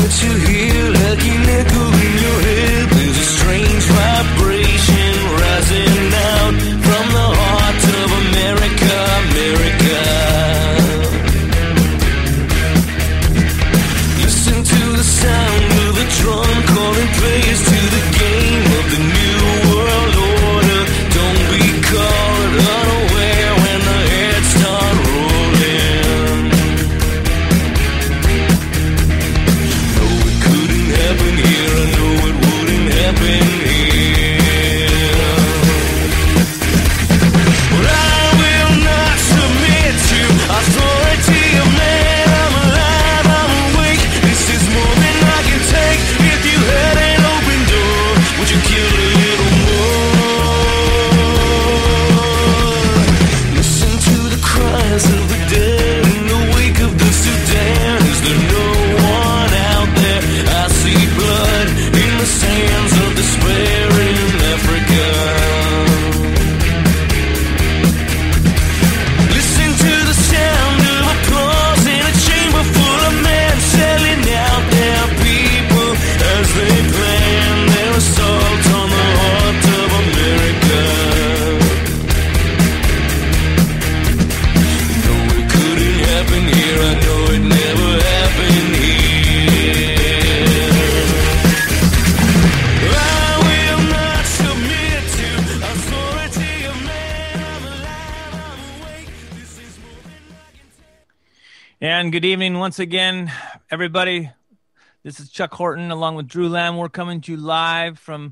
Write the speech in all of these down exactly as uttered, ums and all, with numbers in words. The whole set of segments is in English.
And good evening once again, everybody. This is Chuck Horton along with Drew Lamb. We're coming to you live from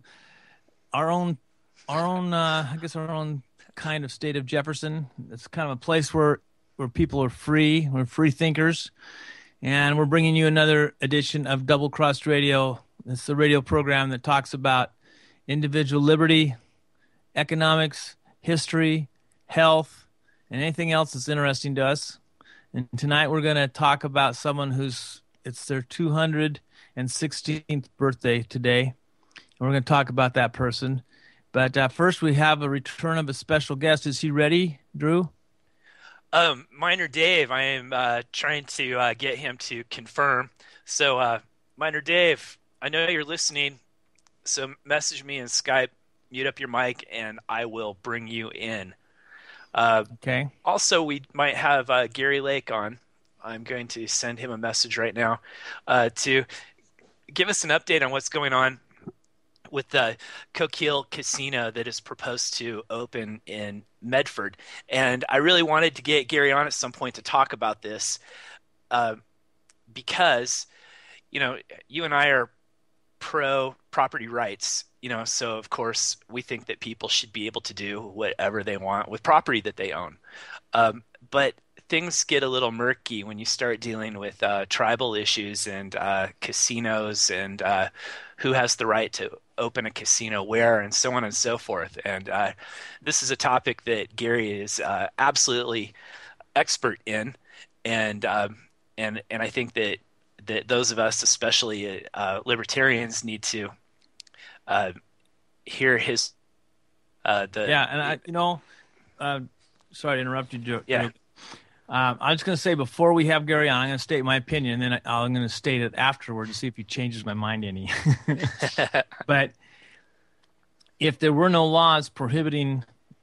our own, our own, uh, I guess our own kind of state of Jefferson. It's kind of a place where, where people are free. We're free thinkers. And we're bringing you another edition of Double Crossed Radio. It's the radio program that talks about individual liberty, economics, history, health, and anything else that's interesting to us. And tonight we're going to talk about someone who's, it's their two hundred sixteenth birthday today. And we're going to talk about that person. But uh, first we have a return of a special guest. Is he ready, Drew? Um, Miner Dave, I am uh, trying to uh, get him to confirm. So, uh, Miner Dave, I know you're listening, so message me in Skype, mute up your mic, and I will bring you in. Uh, okay. Also, we might have uh, Gary Lake on. I'm going to send him a message right now uh, to give us an update on what's going on with the Coquille Casino that is proposed to open in Medford. And I really wanted to get Gary on at some point to talk about this uh, because, you know, you and I are pro property rights, you know, so of course we think that people should be able to do whatever they want with property that they own. Um, but things get a little murky when you start dealing with uh, tribal issues and uh, casinos and uh, who has the right to open a casino where and so on and so forth. And uh, this is a topic that Gary is uh, absolutely expert in. And, um, and, and I think that, that those of us, especially uh, libertarians, need to uh, hear his, uh, the, yeah. And I, you know, uh, sorry to interrupt you, Joe. Yeah. Um, I'm just going to say before we have Gary on, I'm going to state my opinion, and then I, I'm going to state it afterward to see if he changes my mind any. But if there were no laws prohibiting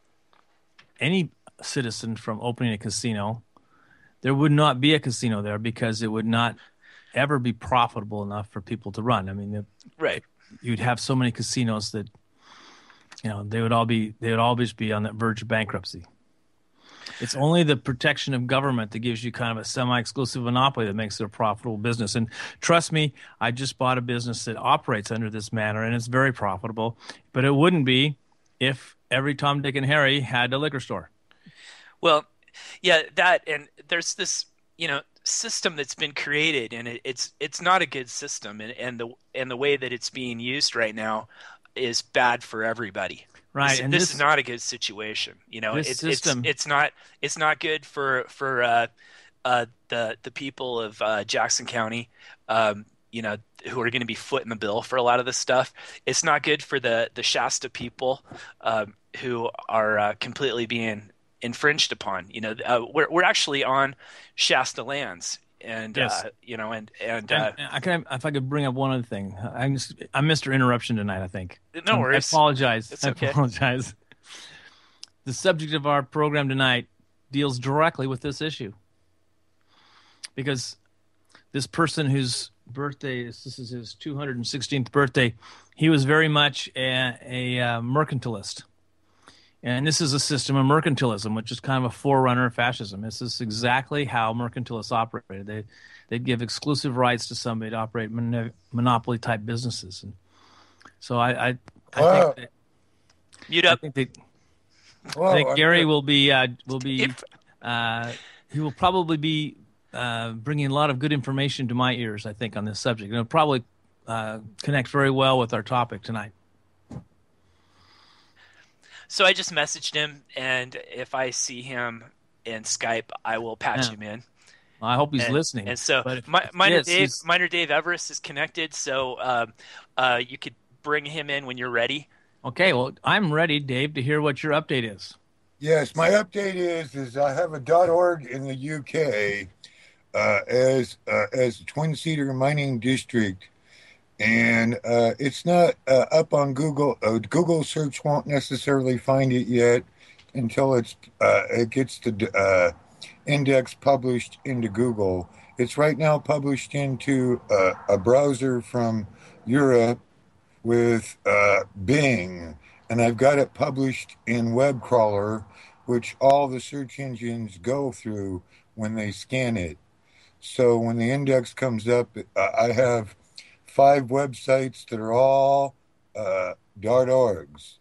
any citizen from opening a casino, there would not be a casino there because it would not ever be profitable enough for people to run. I mean, the, right. You'd have so many casinos that, you know, they would all be they would always be on the verge of bankruptcy. It's only the protection of government that gives you kind of a semi-exclusive monopoly that makes it a profitable business. And trust me, I just bought a business that operates under this manner, and it's very profitable. But it wouldn't be if every Tom, Dick, and Harry had a liquor store. Well, yeah, that, and there's this, you know, system that's been created, and it, it's it's not a good system, and, and the and the way that it's being used right now is bad for everybody. Right, this, and this, this is not a good situation. You know, this it's, system, it's it's not it's not good for for uh, uh, the the people of uh, Jackson County. Um, you know, who are going to be footing the bill for a lot of this stuff. It's not good for the the Shasta people um, who are uh, completely being infringed upon. You know, uh, we're we're actually on Shasta lands, and Yes. uh, you know, and and And uh, and I can, if I could bring up one other thing. I'm just, I'm Mister Interruption tonight, I think. no I'm, I worries, apologize. it's I okay. apologize. The subject of our program tonight deals directly with this issue because this person whose birthday is, this is his two hundred sixteenth birthday, he was very much a, a uh, mercantilist. And this is a system of mercantilism, which is kind of a forerunner of fascism. This is exactly how mercantilists operated. They they'd give exclusive rights to somebody to operate mon- monopoly type businesses. And so I I, I think Wow. that, Mute I up. think that I Whoa. think I'm Gary good. will be uh, will be If uh, he will probably be uh, bringing a lot of good information to my ears. I think on this subject, and it'll probably uh, connect very well with our topic tonight. so, I just messaged him, and if I see him in Skype, I will patch Yeah. him in. Well, I hope he's And listening. and so, But if, Mi- if he Minor is, Dave, he's Minor Dave Everest is connected. So, um, uh, you could bring him in when you're ready. okay. Well, I'm ready, Dave, to hear what your update is. Yes, my update is is I have a .org in the U K uh, as uh, as Twin Cedar Mining District, and uh, it's not uh, up on Google. Uh, Google search won't necessarily find it yet until it's uh, it gets the uh, index published into Google. It's right now published into uh, a browser from Europe with uh, Bing, and I've got it published in WebCrawler, which all the search engines go through when they scan it. So when the index comes up, uh, I have five websites that are all uh, .orgs.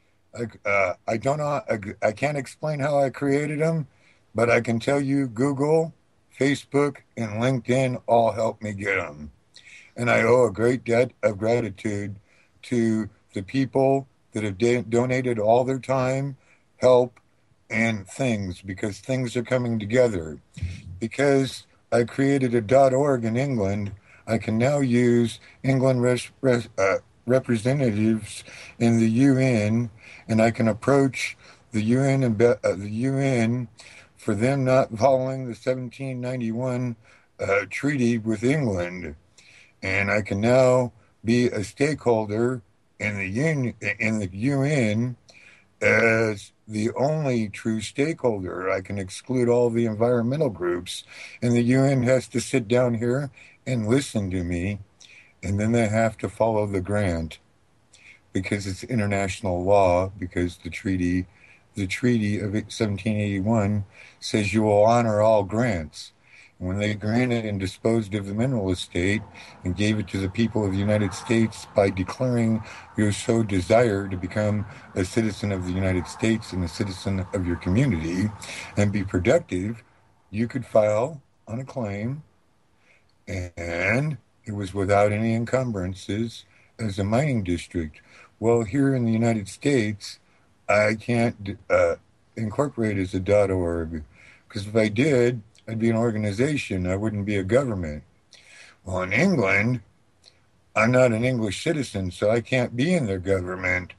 I, uh, I don't know. I, I can't explain how I created them, but I can tell you Google, Facebook, and LinkedIn all helped me get them. And I owe a great debt of gratitude to the people that have da- donated all their time, help, and things, because things are coming together. Because I created a .org in England, I can now use England res- res- uh, representatives in the U N, and I can approach the U N and be- uh, the U N for them not following the seventeen ninety-one uh, treaty with England, and I can now be a stakeholder in the union in the U N as the only true stakeholder. I can exclude all the environmental groups, and the U N has to sit down here and listen to me, and then they have to follow the grant because it's international law, because the treaty the treaty of seventeen eighty-one says you will honor all grants. When they granted and disposed of the mineral estate and gave it to the people of the United States by declaring your so desire to become a citizen of the United States and a citizen of your community and be productive, you could file on a claim, and it was without any encumbrances as a mining district. Well, here in the United States, I can't uh, incorporate as a .org, because if I did, I'd be an organization. I wouldn't be a government. Well, in England, I'm not an English citizen, so I can't be in their government,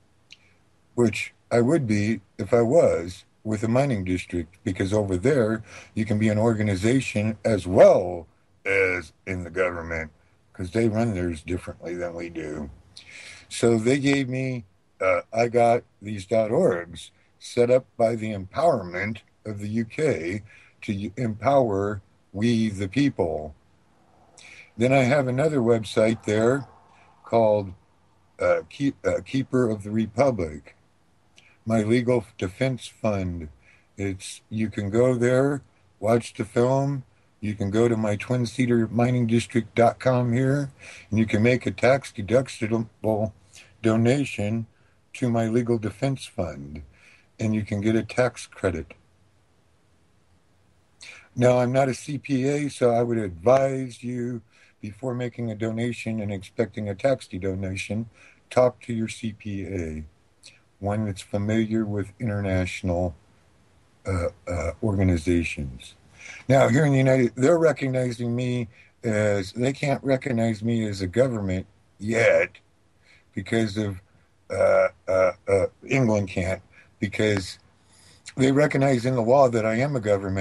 which I would be if I was with a mining district, because over there, you can be an organization as well as in the government, because they run theirs differently than we do. So they gave me, uh, I got these .orgs set up by the empowerment of the U K to empower we the people. Then I have another website there called uh, Keep, uh, Keeper of the Republic, my legal defense fund. It's you can go there, watch the film. You can go to my twin cedar mining district dot com here, and you can make a tax deductible donation to my legal defense fund, and you can get a tax credit. Now, I'm not a C P A, so I would advise you before making a donation and expecting a tax donation, talk to your C P A, one that's familiar with international uh, uh, organizations. Now, here in the United, they're recognizing me as, they can't recognize me as a government yet because of, uh, uh, uh, England can't, because they recognize in the law that I am a government,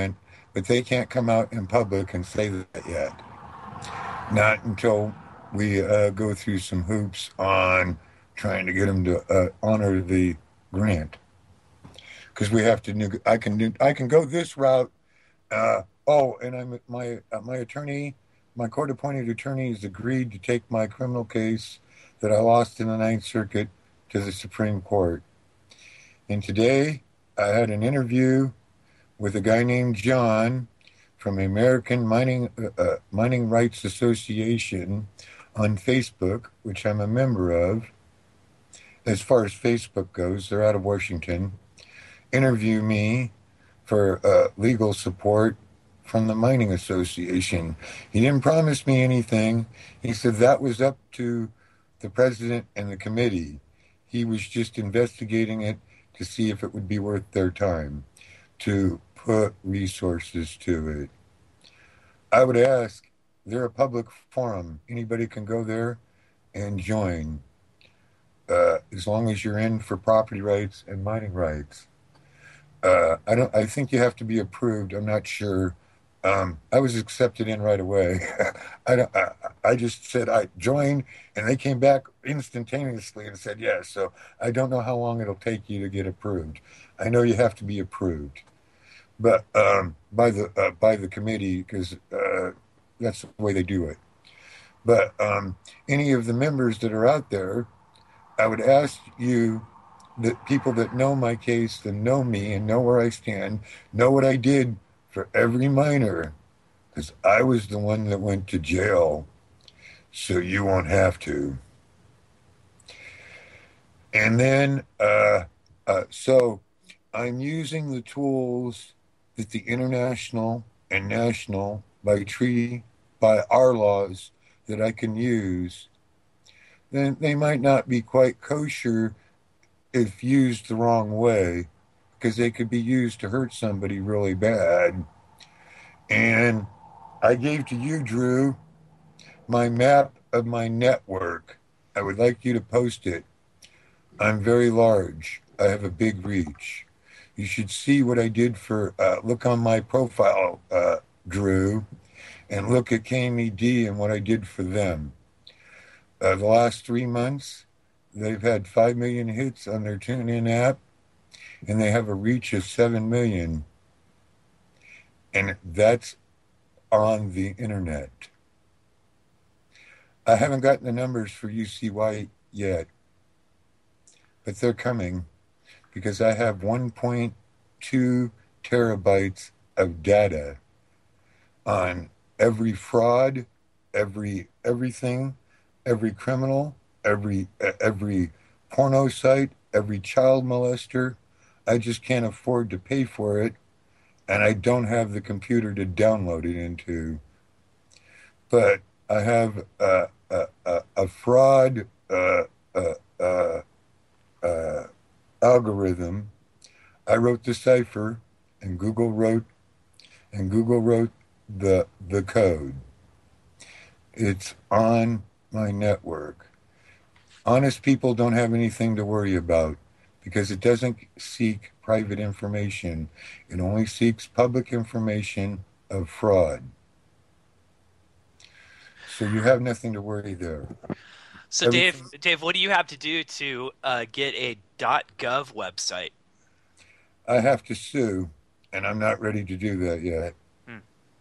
but they can't come out in public and say that yet. Not until we uh, go through some hoops on trying to get them to uh, honor the grant, because we have to. I can do. I can go this route. Uh, oh, and I'm my uh, my attorney, my court-appointed attorney, has agreed to take my criminal case that I lost in the Ninth Circuit to the Supreme Court. And today, I had an interview with a guy named John from the American Mining uh, uh, Mining Rights Association on Facebook, which I'm a member of. As far as Facebook goes, they're out of Washington. Interview me for uh, legal support from the Mining Association. He didn't promise me anything. He said that was up to the president and the committee. He was just investigating it to see if it would be worth their time to put resources to it. I would ask, they're a public forum. Anybody can go there and join, uh, as long as you're in for property rights and mining rights. Uh, I don't. I think you have to be approved. I'm not sure. Um, I was accepted in right away. I, don't, I I just said I joined, and they came back instantaneously and said yes. So I don't know how long it'll take you to get approved. I know you have to be approved, but um, by the uh, by the committee, because uh, that's the way they do it. But um, any of the members that are out there, I would ask you, that people that know my case and know me and know where I stand, know what I did for every miner, because I was the one that went to jail, so you won't have to. And then, uh, uh, so I'm using the tools that the international and national, by treaty, by our laws, that I can use. Then they might not be quite kosher if used the wrong way, because they could be used to hurt somebody really bad. And I gave to you, Drew, my map of my network. I would like you to post it. I'm very large. I have a big reach. You should see what I did for, uh, look on my profile, uh, Drew, and look at K M E D and what I did for them. Uh, the last three months, they've had five million hits on their TuneIn app, and they have a reach of seven million. And that's on the internet. I haven't gotten the numbers for U C Y yet, but they're coming, because I have one point two terabytes of data on every fraud, every everything, every criminal, every every porno site, every child molester. I just can't afford to pay for it, and I don't have the computer to download it into. But I have a, a, a, a fraud uh, uh, uh, uh, algorithm. I wrote the cipher, and Google wrote, and Google wrote the the code. It's on my network. Honest people don't have anything to worry about, because it doesn't seek private information. It only seeks public information of fraud. So you have nothing to worry there. So Everything... Dave, Dave, what do you have to do to uh, get a .gov website? I have to sue, and I'm not ready to do that yet. Hmm.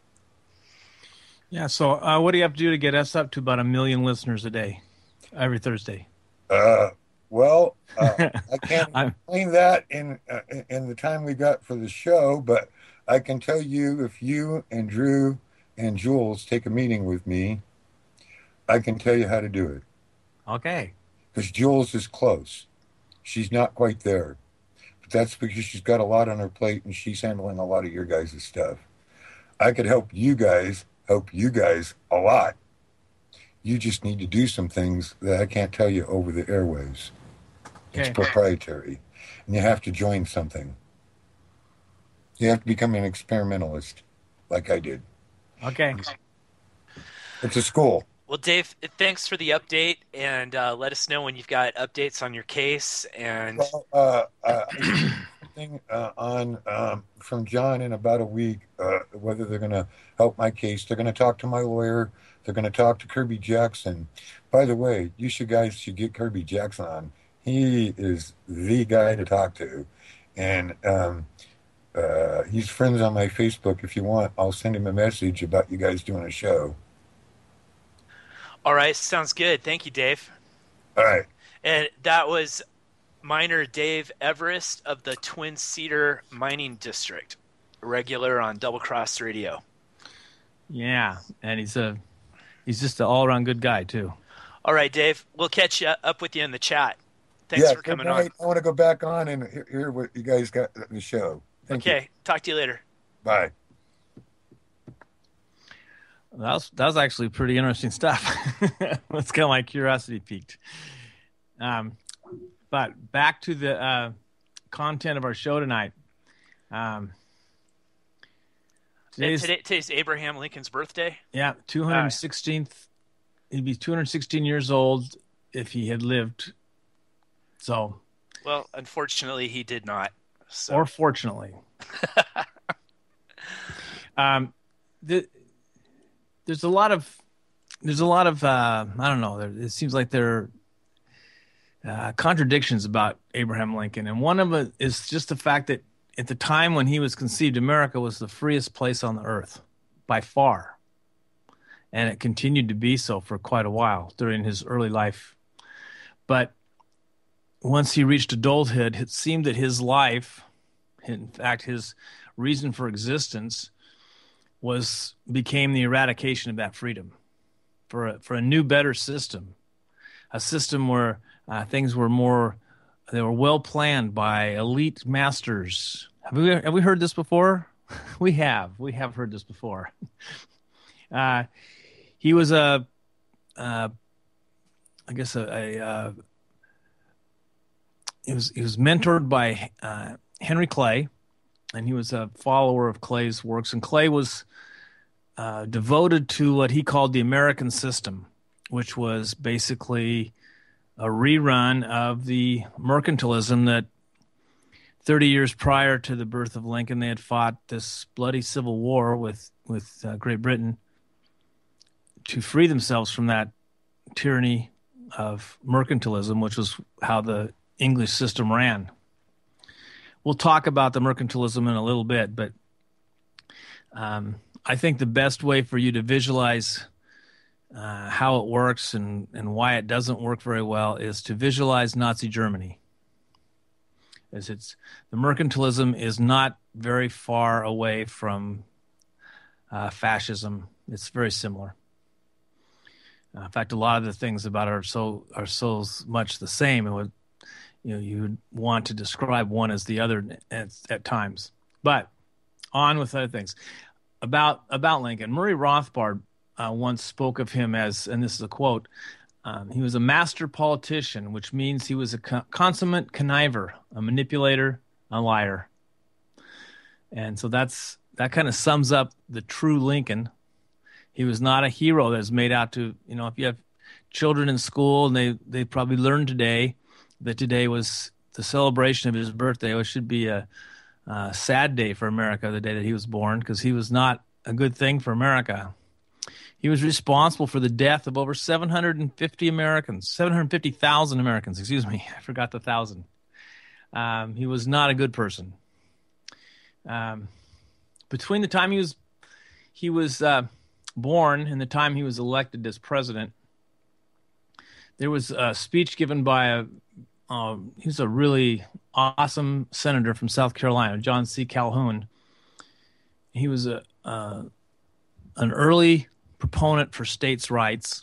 Yeah, so uh, what do you have to do to get us up to about a million listeners a day, every Thursday? Uh, well, uh, I can't explain that in uh, in the time we got for the show, but I can tell you, if you and Drew and Jules take a meeting with me, I can tell you how to do it. Okay. Because Jules is close. She's not quite there. But that's because she's got a lot on her plate, and she's handling a lot of your guys' stuff. I could help you guys, help you guys a lot. You just need to do some things that I can't tell you over the airwaves. Okay. It's proprietary. And you have to join something. You have to become an experimentalist, like I did. Okay. It's a school. Well, Dave, thanks for the update, and uh, let us know when you've got updates on your case. And well, uh, uh, something uh, on um, from John in about a week, uh, whether they're going to help my case. They're going to talk to my lawyer. They're going to talk to Kirby Jackson. By the way, you should guys should get Kirby Jackson on. He is the guy to talk to, and um, uh, he's friends on my Facebook. If you want, I'll send him a message about you guys doing a show. All right, sounds good. Thank you, Dave. All right. And that was miner Dave Everest of the Twin Cedar Mining District, regular on Double Cross Radio. Yeah, and he's a he's just an all-around good guy too. All right, Dave, we'll catch you up with you in the chat. Thanks yeah, for coming night. on. I want to go back on and hear, hear what you guys got in the show. Thank okay, you. Talk to you later. Bye. That was that was actually pretty interesting stuff. Let's get my curiosity piqued. Um, but back to the uh, content of our show tonight. Um, today's, today, today's Abraham Lincoln's birthday. Yeah, two hundred sixteenth. Uh, he'd be two hundred sixteen years old if he had lived. So, well, unfortunately, he did not. So. Or fortunately. um, the. There's a lot of, there's a lot of, uh, I don't know. There, it seems like there are uh, contradictions about Abraham Lincoln, and one of it is just the fact that at the time when he was conceived, America was the freest place on the earth, by far, and it continued to be so for quite a while during his early life. But once he reached adulthood, it seemed that his life, in fact, his reason for existence, was became the eradication of that freedom for a, for a new, better system, a system where uh, things were more, they were well planned by elite masters. Have we have we heard this before? We have. We have heard this before. Uh, he was a, uh, I guess a, a uh, he was he was mentored by uh, Henry Clay. And he was a follower of Clay's works. And Clay was uh, devoted to what he called the American system, which was basically a rerun of the mercantilism that thirty years prior to the birth of Lincoln, they had fought this bloody civil war with, with uh, Great Britain to free themselves from that tyranny of mercantilism, which was how the English system ran. We'll talk about the mercantilism in a little bit, but um, I think the best way for you to visualize uh, how it works and, and why it doesn't work very well is to visualize Nazi Germany. As it's the mercantilism is not very far away from uh, fascism. It's very similar. Uh, in fact, a lot of the things about it are so are so much the same. It would, you know, you would want to describe one as the other at, at times. But on with other things. About about Lincoln, Murray Rothbard uh, once spoke of him as, and this is a quote, um, he was a master politician, which means he was a co- consummate conniver, a manipulator, a liar. And so that's that kind of sums up the true Lincoln. He was not a hero that's made out to, you know, if you have children in school and they, they probably learned today that today was the celebration of his birthday. It should be a, a sad day for America, the day that he was born, because he was not a good thing for America. He was responsible for the death of over seven hundred fifty Americans, seven hundred fifty thousand Americans, excuse me. I forgot the thousand. Um, he was not a good person. Um, between the time he was he was uh, born and the time he was elected as president, there was a speech given by a Uh, he's a really awesome senator from South Carolina, John C. Calhoun. He was a uh, an early proponent for states' rights,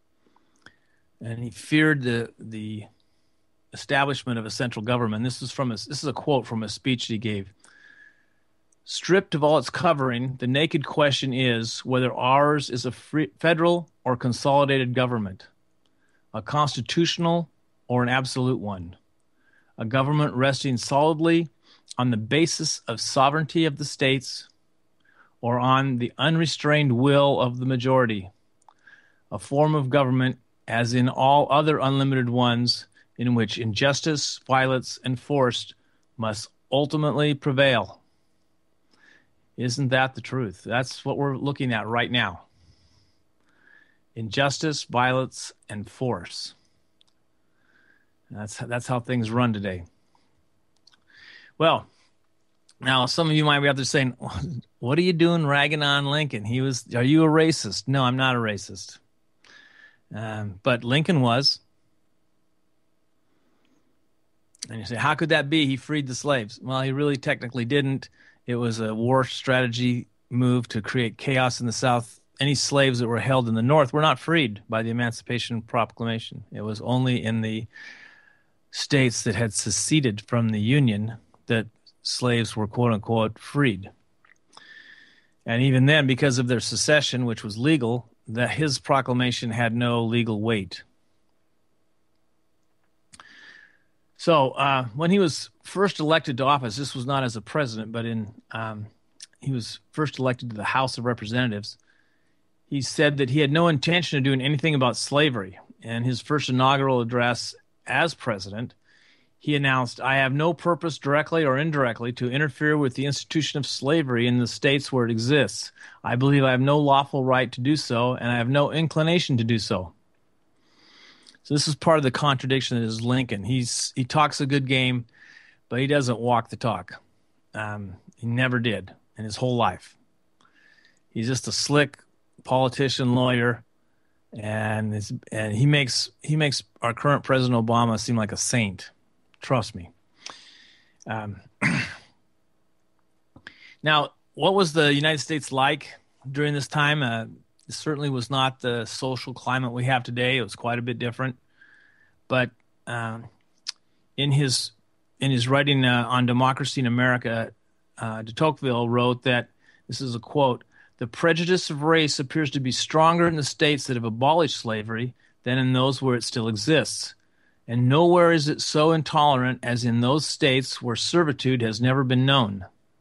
and he feared the the establishment of a central government. This is from a, this is a quote from a speech he gave. Stripped of all its covering, the naked question is whether ours is a free, federal or consolidated government, a constitutional or an absolute one, a government resting solidly on the basis of sovereignty of the states or on the unrestrained will of the majority, a form of government as in all other unlimited ones in which injustice, violence, and force must ultimately prevail. Isn't that the truth? That's what we're looking at right now. Injustice, violence, and force. That's that's how things run today. Well, now some of you might be out there saying, "What are you doing ragging on Lincoln? He was. Are you a racist?" No, I'm not a racist. Um, but Lincoln was. And you say, how could that be? He freed the slaves. Well, he really technically didn't. It was a war strategy move to create chaos in the South. Any slaves that were held in the North were not freed by the Emancipation Proclamation. It was only in the states that had seceded from the Union that slaves were, quote unquote, freed. And even then, because of their secession, which was legal, that his proclamation had no legal weight. So uh, when he was first elected to office, this was not as a president, but in um, he was first elected to the House of Representatives. He said that he had no intention of doing anything about slavery. In his first inaugural address as president, he announced, "I have no purpose, directly or indirectly, to interfere with the institution of slavery in the states where it exists. I believe I have no lawful right to do so, and I have no inclination to do so." So this is part of the contradiction that is Lincoln. He's he talks a good game, but he doesn't walk the talk. Um, he never did in his whole life. He's just a slick politician, lawyer, and his, and he makes he makes our current President Obama seem like a saint. Trust me. Um, now, what was the United States like during this time? Uh, it certainly was not the social climate we have today. It was quite a bit different. But um, in his in his writing uh, on Democracy in America, uh, de Tocqueville wrote that, this is a quote, "The prejudice of race appears to be stronger in the states that have abolished slavery than in those where it still exists. And nowhere is it so intolerant as in those states where servitude has never been known."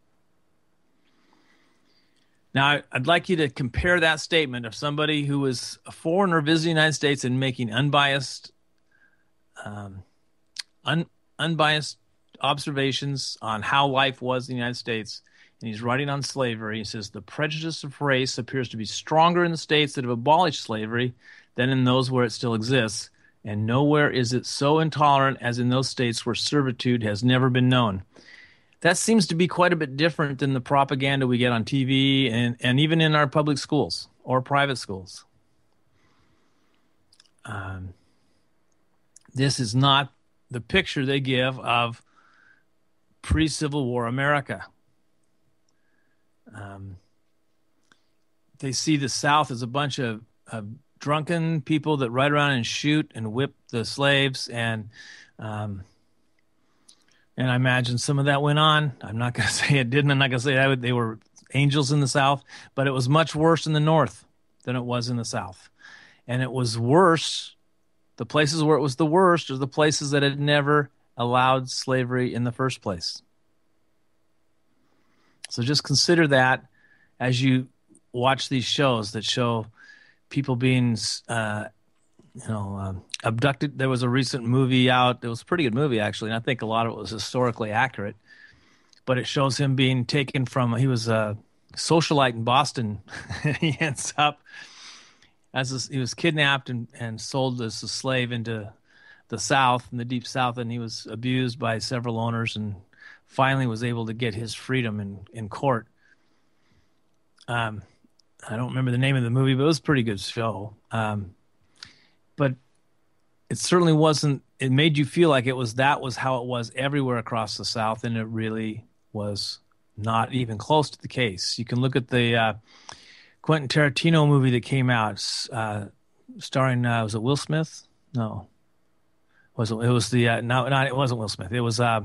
Now, I'd like you to compare that statement of somebody who was a foreigner visiting the United States and making unbiased, um, un, unbiased observations on how life was in the United States, and he's writing on slavery. He says, "The prejudice of race appears to be stronger in the states that have abolished slavery than in those where it still exists. And nowhere is it so intolerant as in those states where servitude has never been known." That seems to be quite a bit different than the propaganda we get on T V and, and even in our public schools or private schools. Um, this is not the picture they give of pre-Civil War America. Um, they see the South as a bunch of, of drunken people that ride around and shoot and whip the slaves, and um, and I imagine some of that went on. I'm not going to say it didn't. I'm not going to say that they were angels in the South, but it was much worse in the North than it was in the South. And it was worse, the places where it was the worst are the places that had never allowed slavery in the first place. So just consider that as you watch these shows that show people being, uh, you know, um, abducted. There was a recent movie out. It was a pretty good movie, actually, and I think a lot of it was historically accurate. But it shows him being taken from, he was a socialite in Boston. He ends up, as a, he was kidnapped and, and sold as a slave into the South, in the deep South, and he was abused by several owners and finally was able to get his freedom in, in court. Um, I don't remember the name of the movie, but it was a pretty good show. Um, but it certainly wasn't, it made you feel like it was, that was how it was everywhere across the South, and it really was not even close to the case. You can look at the uh, Quentin Tarantino movie that came out, uh, starring, uh, was it Will Smith? No. Was it, it was the, uh, no, no, it wasn't Will Smith. It was uh,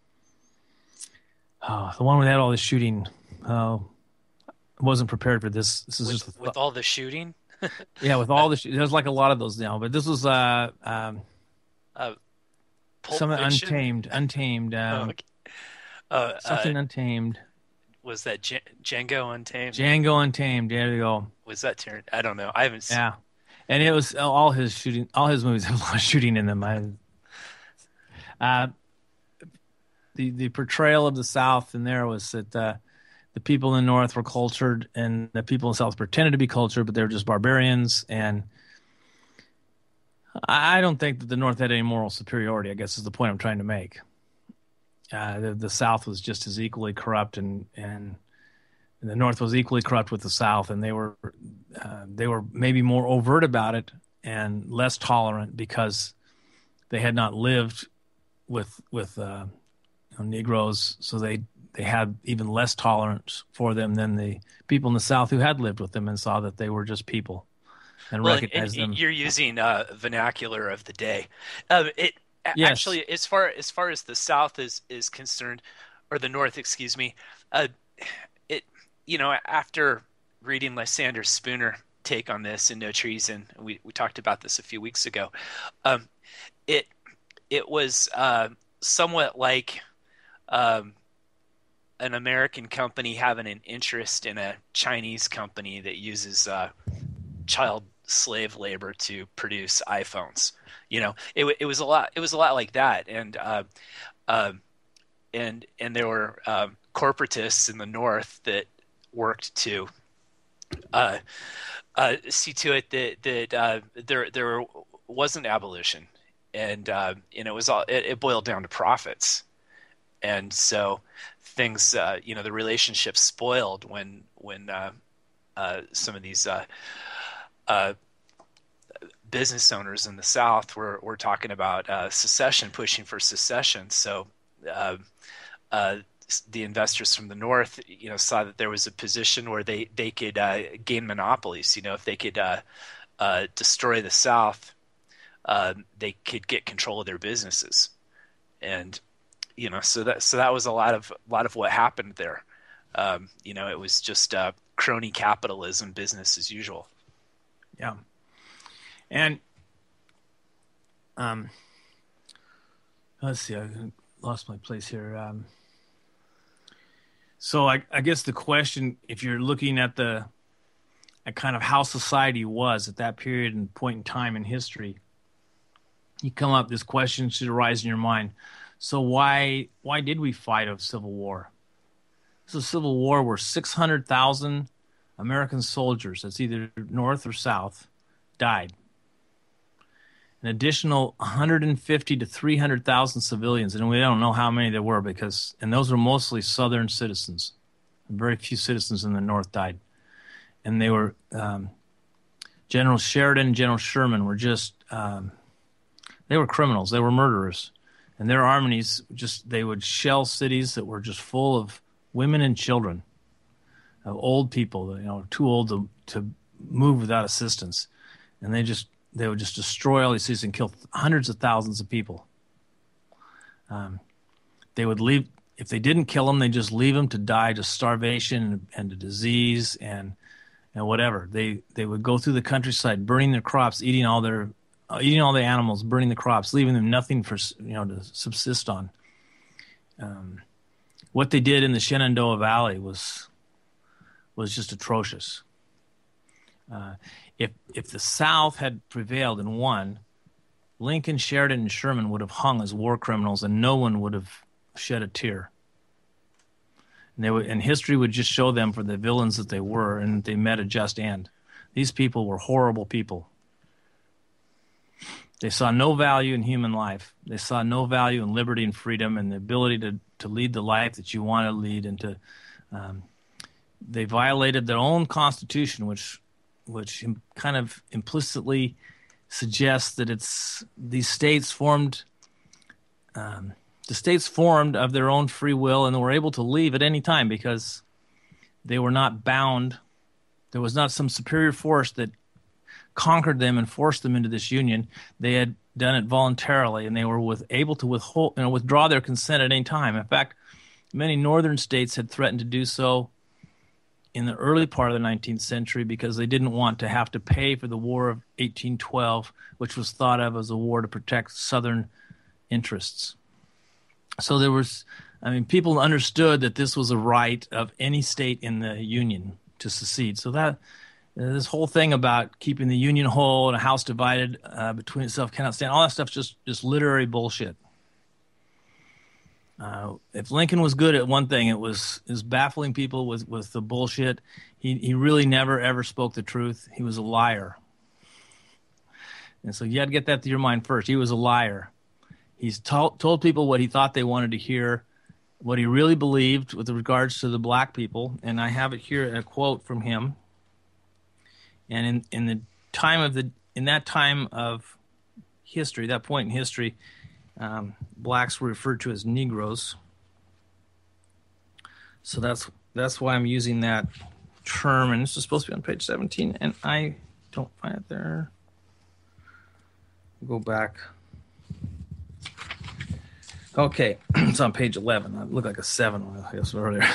oh, the one where they had all the shooting. Oh, I wasn't prepared for this. This is with, just with all the shooting. Yeah, with all the sh- there's like a lot of those now, but this was uh um uh, Pulp something Fiction? untamed, untamed, um, Oh, okay. uh, something uh, untamed. was that J- Django Untamed? Django Untamed. There you go. Was that Tar- I don't know. I haven't seen. Yeah, and it was all his shooting. All his movies have a lot of shooting in them. I, uh, the, the portrayal of the South in there was that uh, the people in the North were cultured, and the people in the South pretended to be cultured, but they were just barbarians. And I don't think that the North had any moral superiority, I guess is the point I'm trying to make. Uh, the, the South was just as equally corrupt, and, and the North was equally corrupt with the South, and they were uh, they were maybe more overt about it and less tolerant because they had not lived with with uh, you know, Negroes, so they they had even less tolerance for them than the people in the South who had lived with them and saw that they were just people and Well, recognized and them. you're using uh, vernacular of the day. Um, it a- Yes. actually, as far as far as the South is is concerned, or the North, excuse me, uh, it you know after reading Lysander Spooner take on this in No Treason, we we talked about this a few weeks ago. Um, it it was uh, somewhat like um, an American company having an interest in a Chinese company that uses uh, child slave labor to produce iPhones. You know, it it was a lot. It was a lot like that, and uh, uh, and and there were uh, corporatists in the North that worked to uh, uh, see to it that that uh, there there wasn't abolition, and uh, and it was all it, it boiled down to profits, and so things uh, you know the relationship spoiled when when uh, uh, some of these uh, uh, business owners in the South were were talking about uh, secession, pushing for secession. So uh, uh, the investors from the North, you know, saw that there was a position where they they could uh, gain monopolies. You know, if they could uh, uh, destroy the South, uh, they could get control of their businesses, and you know, so that so that was a lot of a lot of what happened there. Um, you know, it was just uh, crony capitalism, business as usual. Yeah. And um, let's see, I lost my place here. Um, so I, I guess the question, if you're looking at the at kind of how society was at that period and point in time in history, you come up, this question should arise in your mind. So why why did we fight a civil war? It's a civil war where six hundred thousand American soldiers, that's either North or South, died. An additional one hundred fifty to three hundred thousand civilians, and we don't know how many there were because, and those were mostly Southern citizens. Very few citizens in the North died. And they were, um, General Sheridan and General Sherman were just, um, they were criminals. They were murderers. And their armies just, they would shell cities that were just full of women and children, of old people, you know, too old to, to move without assistance. And they just, they would just destroy all these cities and kill hundreds of thousands of people. Um, they would leave, if they didn't kill them, they just leave them to die to starvation and, and to disease and and whatever. They they would go through the countryside, burning their crops, eating all their, uh, eating all the animals, burning the crops, leaving them nothing for you know to subsist on. Um, what they did in the Shenandoah Valley was was just atrocious. Uh, if if the South had prevailed and won, Lincoln, Sheridan, and Sherman would have hung as war criminals, and no one would have shed a tear. And, they would, and history would just show them for the villains that they were, and they met a just end. These people were horrible people. They saw no value in human life. They saw no value in liberty and freedom and the ability to, to lead the life that you want to lead. And to um, they violated their own constitution, which which kind of implicitly suggests that it's these states formed. Um, The states formed of their own free will and were able to leave at any time because they were not bound. There was not some superior force that conquered them and forced them into this union. They had done it voluntarily, and they were with, able to withhold, you know, withdraw their consent at any time. In fact, many northern states had threatened to do so in the early part of the nineteenth century because they didn't want to have to pay for the War of eighteen twelve, which was thought of as a war to protect Southern interests. So there was, I mean, people understood that this was a right of any state in the Union to secede. So that this whole thing about keeping the Union whole and a house divided uh, between itself cannot stand, all that stuff's just, just literary bullshit. Uh, if Lincoln was good at one thing, it was is baffling people with, with the bullshit. He he really never ever spoke the truth. He was a liar, and so you had to get that to your mind first. He was a liar. He's told told people what he thought they wanted to hear, what he really believed with regards to the black people. And I have it here, a quote from him. And in in the time of the in that time of history, that point in history. Um, blacks were referred to as Negroes, so that's that's why I'm using that term. And this is supposed to be on page seventeen, and I don't find it there. Go back. Okay, it's on page eleven. I look like a seven, I guess, earlier.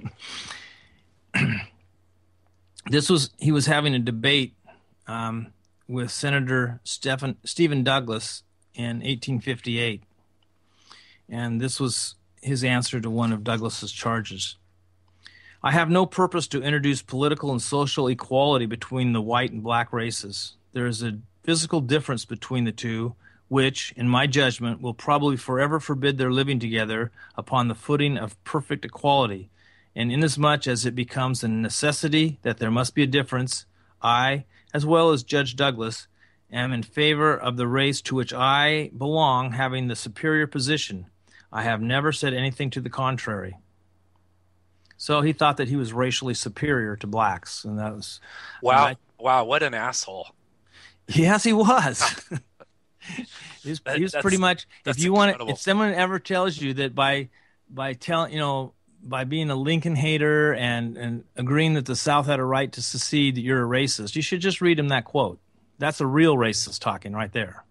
This was he was having a debate um, with Senator Stephen Stephen Douglas in eighteen fifty-eight, and this was his answer to one of Douglas's charges. I have no purpose to introduce political and social equality between the white and black races. There is a physical difference between the two, which, in my judgment, will probably forever forbid their living together upon the footing of perfect equality. And inasmuch as it becomes a necessity that there must be a difference, I, as well as Judge Douglas, am in favor of the race to which I belong having the superior position. I have never said anything to the contrary. So he thought that he was racially superior to blacks, and that was wow. I, wow, what an asshole! Yes, he was. he was, that, he was pretty much. If you incredible. want, if someone ever tells you that by by telling you know by being a Lincoln hater and and agreeing that the South had a right to secede, that you're a racist, you should just read him that quote. That's a real racist talking right there.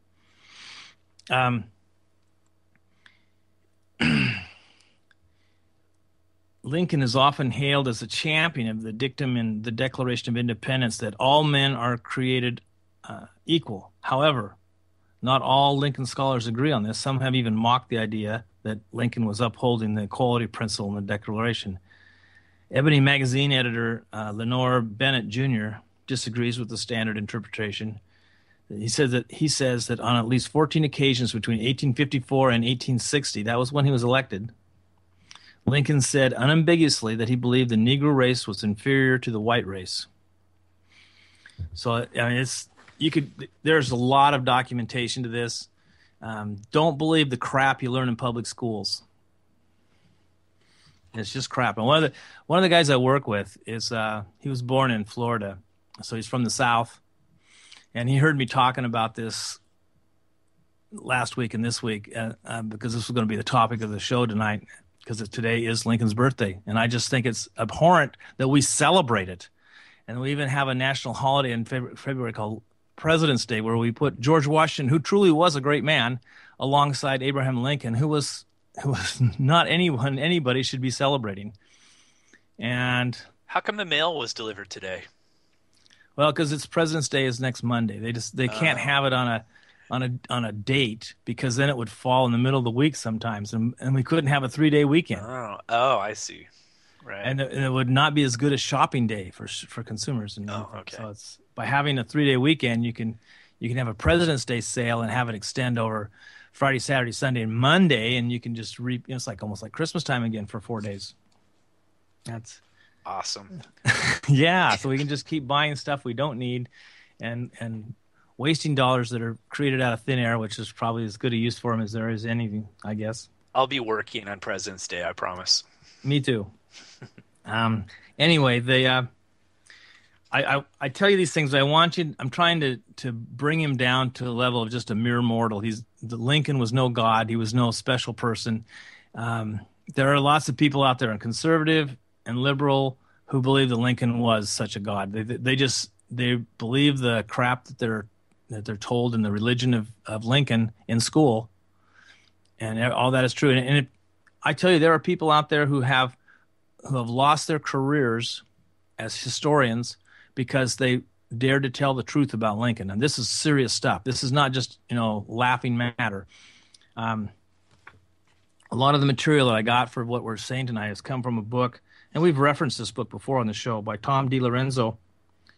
Um, Lincoln is often hailed as a champion of the dictum in the Declaration of Independence that all men are created uh, equal. However, not all Lincoln scholars agree on this. Some have even mocked the idea that Lincoln was upholding the equality principle in the Declaration. Ebony magazine editor uh, Lenore Bennett Junior disagrees with the standard interpretation. He says that he says that on at least fourteen occasions between eighteen fifty-four and eighteen sixty, that was when he was elected, Lincoln said unambiguously that he believed the Negro race was inferior to the white race. So I mean, it's you could. There's a lot of documentation to this. Um, don't believe the crap you learn in public schools. It's just crap. And one of the one of the guys I work with is uh, he was born in Florida. So he's from the South, and he heard me talking about this last week and this week uh, uh, because this was going to be the topic of the show tonight, because today is Lincoln's birthday. And I just think it's abhorrent that we celebrate it. And we even have a national holiday in February called President's Day, where we put George Washington, who truly was a great man, alongside Abraham Lincoln, who was who was not anyone anybody should be celebrating. And how come the mail was delivered today? Well, because it's President's Day is next Monday. They just they can't uh, have it on a on a on a date, because then it would fall in the middle of the week sometimes, and and we couldn't have a three day weekend. Oh, oh, I see. Right. And it, and it would not be as good a shopping day for for consumers. And oh, okay. So it's by having a three day weekend, you can you can have a President's Day sale and have it extend over Friday, Saturday, Sunday, and Monday, and you can just reap. You know, it's like almost like Christmas time again for four days. That's awesome. Yeah, so we can just keep buying stuff we don't need, and and wasting dollars that are created out of thin air, which is probably as good a use for them as there is anything, I guess. I'll be working on President's Day, I promise. Me too. um. Anyway, they. Uh, I, I I tell you these things. I want you. I'm trying to to bring him down to the level of just a mere mortal. He's Lincoln was no god. He was no special person. Um, there are lots of people out there, and conservative and liberal, who believe that Lincoln was such a god. They they just they believe the crap that they're that they're told in the religion of, of Lincoln in school, and all that is true. And, and it, I tell you, there are people out there who have who have lost their careers as historians because they dared to tell the truth about Lincoln. And this is serious stuff. This is not just, you know, laughing matter. Um, a lot of the material that I got for what we're saying tonight has come from a book, and we've referenced this book before on the show, by Tom DiLorenzo.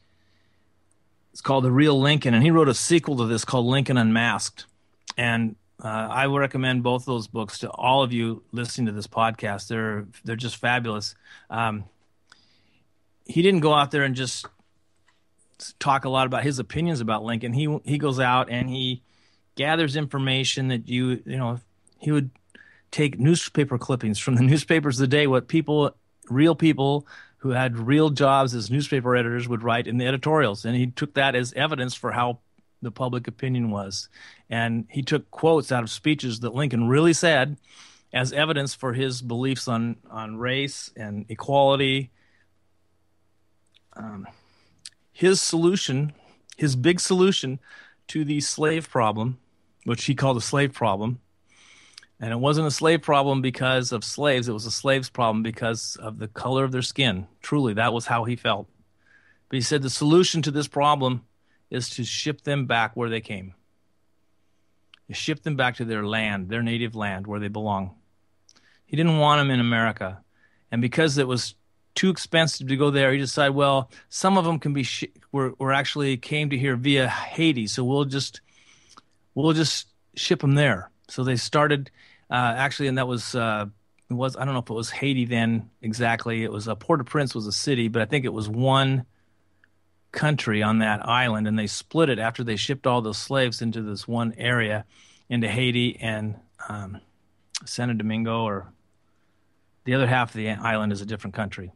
It's called The Real Lincoln, and he wrote a sequel to this called Lincoln Unmasked. And Uh, I would recommend both those books to all of you listening to this podcast. They're they're just fabulous. Um, he didn't go out there and just talk a lot about his opinions about Lincoln. He he goes out and he gathers information that you you know he would take newspaper clippings from the newspapers of the day, what people, real people who had real jobs as newspaper editors would write in the editorials, and he took that as evidence for how the public opinion was. And he took quotes out of speeches that Lincoln really said as evidence for his beliefs on, on race and equality. Um, his solution, his big solution to the slave problem, which he called a slave problem, and it wasn't a slave problem because of slaves, it was a slave's problem because of the color of their skin. Truly, that was how he felt. But he said the solution to this problem is to ship them back where they came. To ship them back to their land, their native land, where they belong. He didn't want them in America. And because it was too expensive to go there, he decided, well, some of them can be sh- were, were actually came to here via Haiti, so we'll just we'll just ship them there. So they started uh, actually, and that was uh, it was I don't know if it was Haiti then exactly. It was uh, Port-au-Prince was a city, but I think it was one country on that island, and they split it after they shipped all those slaves into this one area, into Haiti and um, Santo Domingo, or the other half of the island is a different country.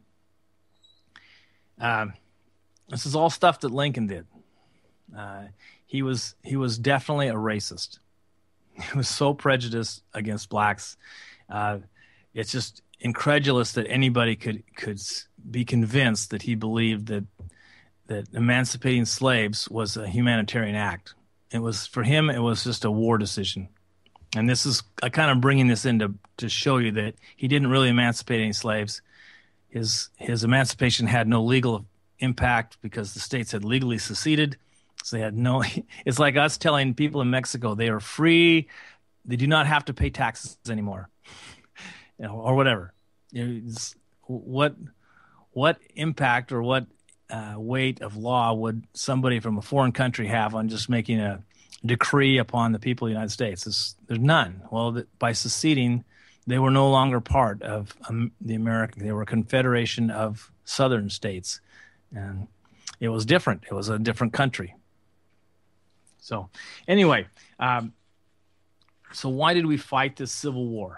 Um, this is all stuff that Lincoln did. Uh, he was he was definitely a racist. He was so prejudiced against blacks. Uh, it's just incredulous that anybody could could be convinced that he believed that that emancipating slaves was a humanitarian act. It was, for him, it was just a war decision. And this is, I kind of bringing this in to, to show you that he didn't really emancipate any slaves. His his emancipation had no legal impact because the states had legally seceded. So they had no, it's like us telling people in Mexico they are free, they do not have to pay taxes anymore, you know, or whatever. You know, what what impact or what uh, weight of law would somebody from a foreign country have on just making a decree upon the people of the United States? It's, there's none. Well, the, by seceding, they were no longer part of um, the American. They were a confederation of southern states, and it was different. It was a different country. So, anyway, um, so why did we fight this Civil War?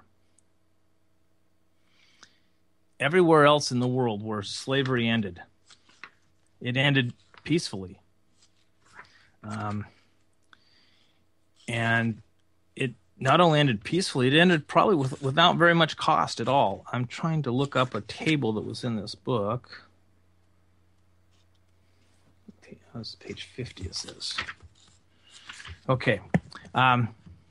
Everywhere else in the world where slavery ended, it ended peacefully. Um, and it not only ended peacefully, it ended probably with, without very much cost at all. I'm trying to look up a table that was in this book. Okay, that's page fifty, it says. Okay. Um,